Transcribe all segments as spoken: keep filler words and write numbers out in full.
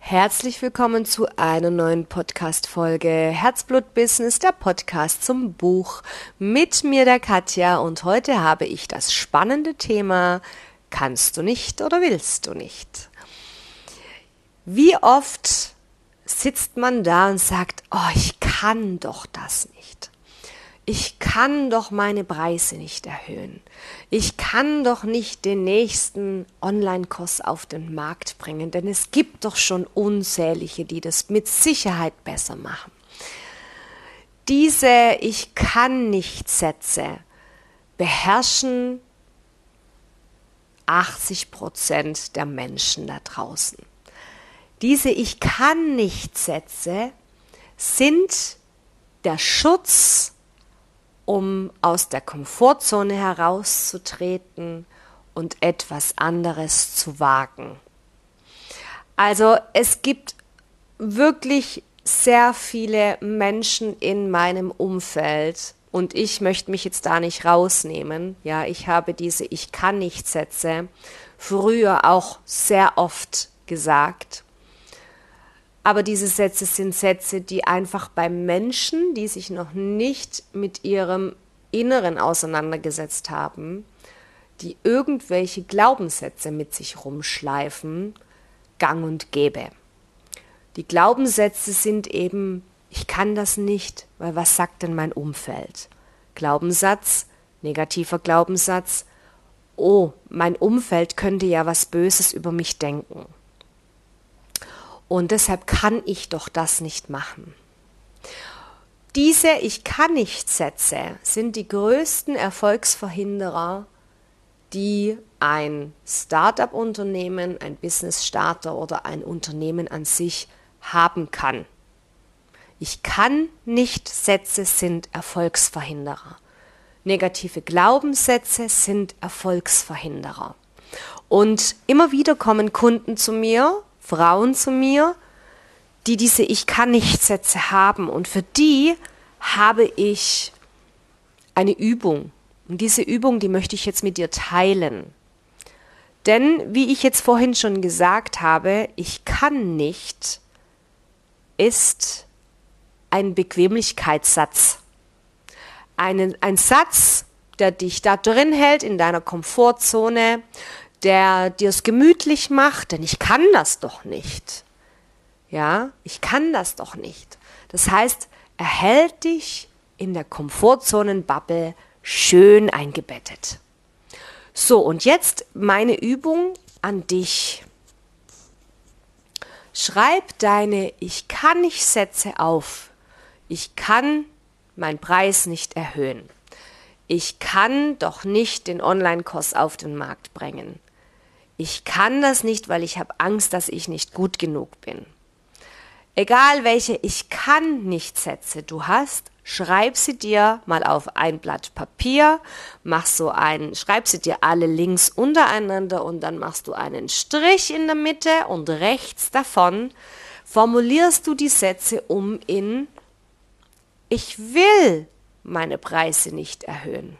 Herzlich willkommen zu einer neuen Podcast-Folge Herzblut-Business, der Podcast zum Buch mit mir, der Katja. Und heute habe ich das spannende Thema: Kannst du nicht oder willst du nicht? Wie oft sitzt man da und sagt, oh, ich kann doch das nicht. Ich kann doch meine Preise nicht erhöhen. Ich kann doch nicht den nächsten Online-Kurs auf den Markt bringen, denn es gibt doch schon unzählige, die das mit Sicherheit besser machen. Diese Ich kann nicht Sätze beherrschen achtzig Prozent der Menschen da draußen. Diese Ich kann nicht Sätze sind der Schutz, um aus der Komfortzone herauszutreten und etwas anderes zu wagen. Also es gibt wirklich sehr viele Menschen in meinem Umfeld und ich möchte mich jetzt da nicht rausnehmen. Ja, ich habe diese Ich kann nicht Sätze früher auch sehr oft gesagt. Aber diese Sätze sind Sätze, die einfach bei Menschen, die sich noch nicht mit ihrem Inneren auseinandergesetzt haben, die irgendwelche Glaubenssätze mit sich rumschleifen, gang und gäbe. Die Glaubenssätze sind eben, ich kann das nicht, weil was sagt denn mein Umfeld? Glaubenssatz, negativer Glaubenssatz, oh, mein Umfeld könnte ja was Böses über mich denken. Und deshalb kann ich doch das nicht machen. Diese Ich kann nicht Sätze sind die größten Erfolgsverhinderer, die ein Start-up-Unternehmen, ein Business-Starter oder ein Unternehmen an sich haben kann. Ich kann nicht Sätze sind Erfolgsverhinderer. Negative Glaubenssätze sind Erfolgsverhinderer. Und immer wieder kommen Kunden zu mir, Frauen zu mir, die diese Ich kann nicht Sätze haben, und für die habe ich eine Übung. Und diese Übung, die möchte ich jetzt mit dir teilen. Denn wie ich jetzt vorhin schon gesagt habe, ich kann nicht ist ein Bequemlichkeitssatz. Ein, ein Satz, der dich da drin hält in deiner Komfortzone, der dir es gemütlich macht, denn ich kann das doch nicht. Ja, ich kann das doch nicht. Das heißt, er hält dich in der Komfortzonenbubble schön eingebettet. So, und jetzt meine Übung an dich. Schreib deine Ich kann nicht Sätze auf. Ich kann meinen Preis nicht erhöhen. Ich kann doch nicht den Online-Kurs auf den Markt bringen. Ich kann das nicht, weil ich habe Angst, dass ich nicht gut genug bin. Egal welche Ich kann nicht Sätze du hast, schreib sie dir mal auf ein Blatt Papier, mach so einen, schreib sie dir alle links untereinander und dann machst du einen Strich in der Mitte und rechts davon formulierst du die Sätze um in Ich will meine Preise nicht erhöhen.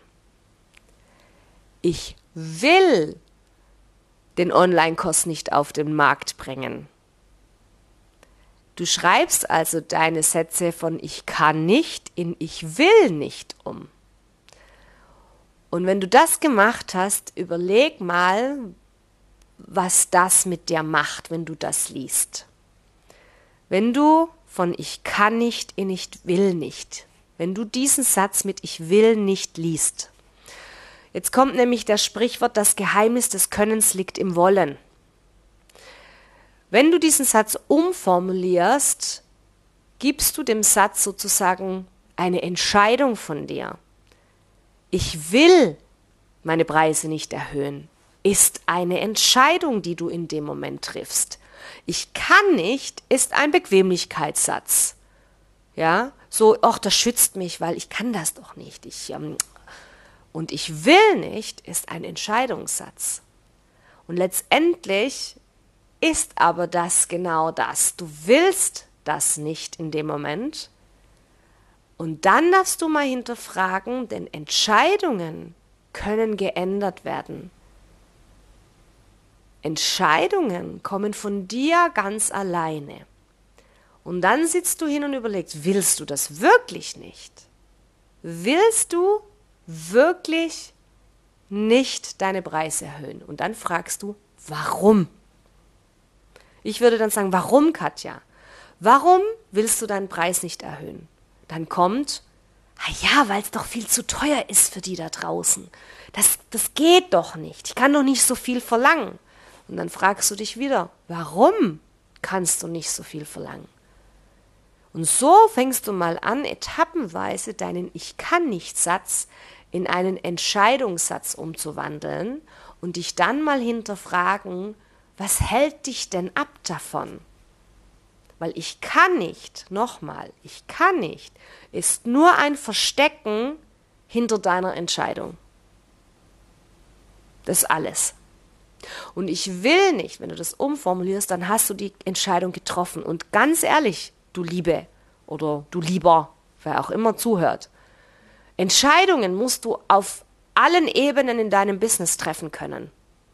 Ich will den Online-Kurs nicht auf den Markt bringen. Du schreibst also deine Sätze von Ich kann nicht in Ich will nicht um. Und wenn du das gemacht hast, überleg mal, was das mit dir macht, wenn du das liest. Wenn du von Ich kann nicht in Ich will nicht, wenn du diesen Satz mit Ich will nicht liest. Jetzt kommt nämlich das Sprichwort, das Geheimnis des Könnens liegt im Wollen. Wenn du diesen Satz umformulierst, gibst du dem Satz sozusagen eine Entscheidung von dir. Ich will meine Preise nicht erhöhen, ist eine Entscheidung, die du in dem Moment triffst. Ich kann nicht, ist ein Bequemlichkeitssatz. Ja, so, ach, das schützt mich, weil ich kann das doch nicht. Ich, ähm, und ich will nicht, ist ein Entscheidungssatz. Und letztendlich ist aber das genau das. Du willst das nicht in dem Moment. Und dann darfst du mal hinterfragen, denn Entscheidungen können geändert werden. Entscheidungen kommen von dir ganz alleine. Und dann sitzt du hin und überlegst, willst du das wirklich nicht? Willst du wirklich nicht deine Preise erhöhen? Und dann fragst du, warum? Ich würde dann sagen, warum, Katja? Warum willst du deinen Preis nicht erhöhen? Dann kommt, ah ja, weil es doch viel zu teuer ist für die da draußen. Das, das geht doch nicht. Ich kann doch nicht so viel verlangen. Und dann fragst du dich wieder, warum kannst du nicht so viel verlangen? Und so fängst du mal an, etappenweise deinen Ich-kann-nicht-Satz in einen Entscheidungssatz umzuwandeln und dich dann mal hinterfragen, was hält dich denn ab davon? Weil ich kann nicht, nochmal, ich kann nicht, ist nur ein Verstecken hinter deiner Entscheidung. Das ist alles. Und ich will nicht, wenn du das umformulierst, dann hast du die Entscheidung getroffen. Und ganz ehrlich, du Liebe oder du Lieber, wer auch immer zuhört, Entscheidungen musst du auf allen Ebenen in deinem Business treffen können.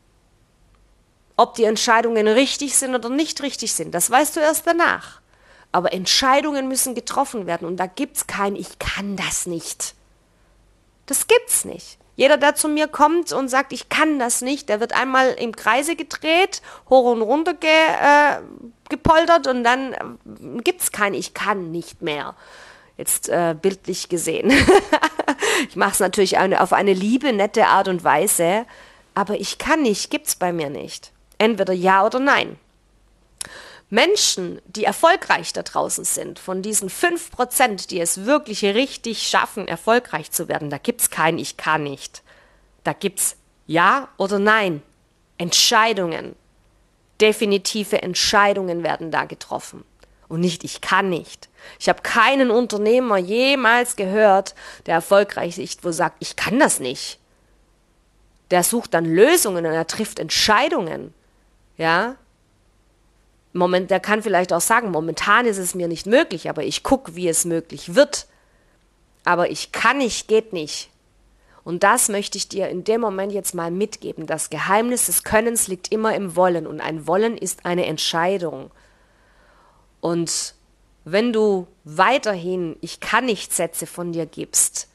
Ob die Entscheidungen richtig sind oder nicht richtig sind, das weißt du erst danach. Aber Entscheidungen müssen getroffen werden und da gibt es kein Ich kann das nicht. Das gibt's nicht. Jeder, der zu mir kommt und sagt, ich kann das nicht, der wird einmal im Kreise gedreht, hoch und runter ge, äh, gepoltert und dann äh, gibt's kein Ich kann nicht mehr. Jetzt äh, bildlich gesehen. Ich mache es natürlich eine, auf eine liebe, nette Art und Weise, aber ich kann nicht, gibt's bei mir nicht. Entweder ja oder nein. Menschen, die erfolgreich da draußen sind, von diesen fünf Prozent, die es wirklich richtig schaffen, erfolgreich zu werden, da gibt es kein Ich kann nicht. Da gibt es Ja oder Nein. Entscheidungen. Definitive Entscheidungen werden da getroffen. Und nicht Ich kann nicht. Ich habe keinen Unternehmer jemals gehört, der erfolgreich ist, wo sagt, ich kann das nicht. Der sucht dann Lösungen und er trifft Entscheidungen. Ja, Moment, der kann vielleicht auch sagen, momentan ist es mir nicht möglich, aber ich gucke, wie es möglich wird. Aber ich kann nicht, geht nicht. Und das möchte ich dir in dem Moment jetzt mal mitgeben. Das Geheimnis des Könnens liegt immer im Wollen und ein Wollen ist eine Entscheidung. Und wenn du weiterhin Ich kann nicht Sätze von dir gibst,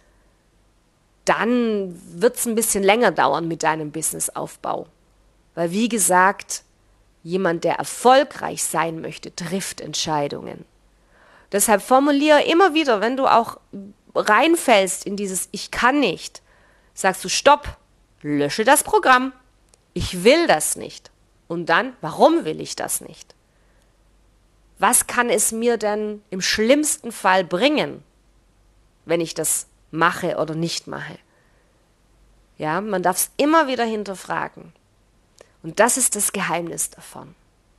dann wird es ein bisschen länger dauern mit deinem Businessaufbau. Weil wie gesagt, jemand, der erfolgreich sein möchte, trifft Entscheidungen. Deshalb formuliere immer wieder, wenn du auch reinfällst in dieses Ich kann nicht, sagst du Stopp, lösche das Programm, ich will das nicht. Und dann, warum will ich das nicht? Was kann es mir denn im schlimmsten Fall bringen, wenn ich das mache oder nicht mache? Ja, man darf es immer wieder hinterfragen. Und das ist das Geheimnis davon.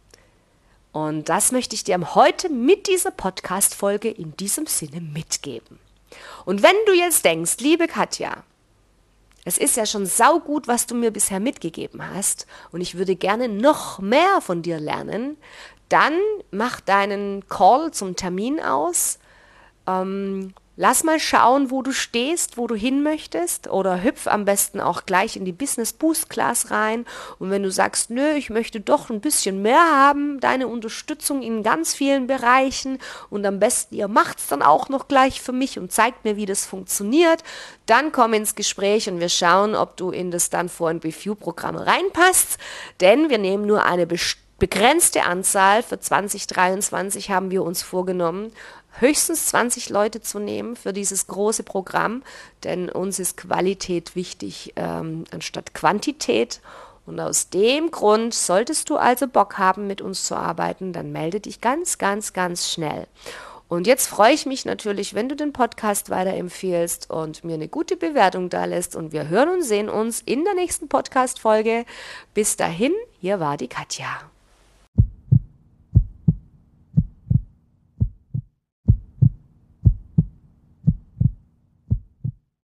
Und das möchte ich dir heute mit dieser Podcast-Folge in diesem Sinne mitgeben. Und wenn du jetzt denkst, liebe Katja, es ist ja schon saugut, was du mir bisher mitgegeben hast und ich würde gerne noch mehr von dir lernen, dann mach deinen Call zum Termin aus. Ähm, lass mal schauen, wo du stehst, wo du hin möchtest oder hüpf am besten auch gleich in die Business Boost Class rein. Und wenn du sagst, nö, ich möchte doch ein bisschen mehr haben, deine Unterstützung in ganz vielen Bereichen und am besten ihr macht's dann auch noch gleich für mich und zeigt mir, wie das funktioniert, dann komm ins Gespräch und wir schauen, ob du in das Done for and Review Programm reinpasst, denn wir nehmen nur eine bestimmte begrenzte Anzahl, für zwanzig dreiundzwanzig haben wir uns vorgenommen, höchstens zwanzig Leute zu nehmen für dieses große Programm, denn uns ist Qualität wichtig ähm, anstatt Quantität. Und aus dem Grund, solltest du also Bock haben, mit uns zu arbeiten, dann melde dich ganz, ganz, ganz schnell. Und jetzt freue ich mich natürlich, wenn du den Podcast weiterempfehlst und mir eine gute Bewertung da lässt. Und wir hören und sehen uns in der nächsten Podcast-Folge. Bis dahin, hier war die Katja.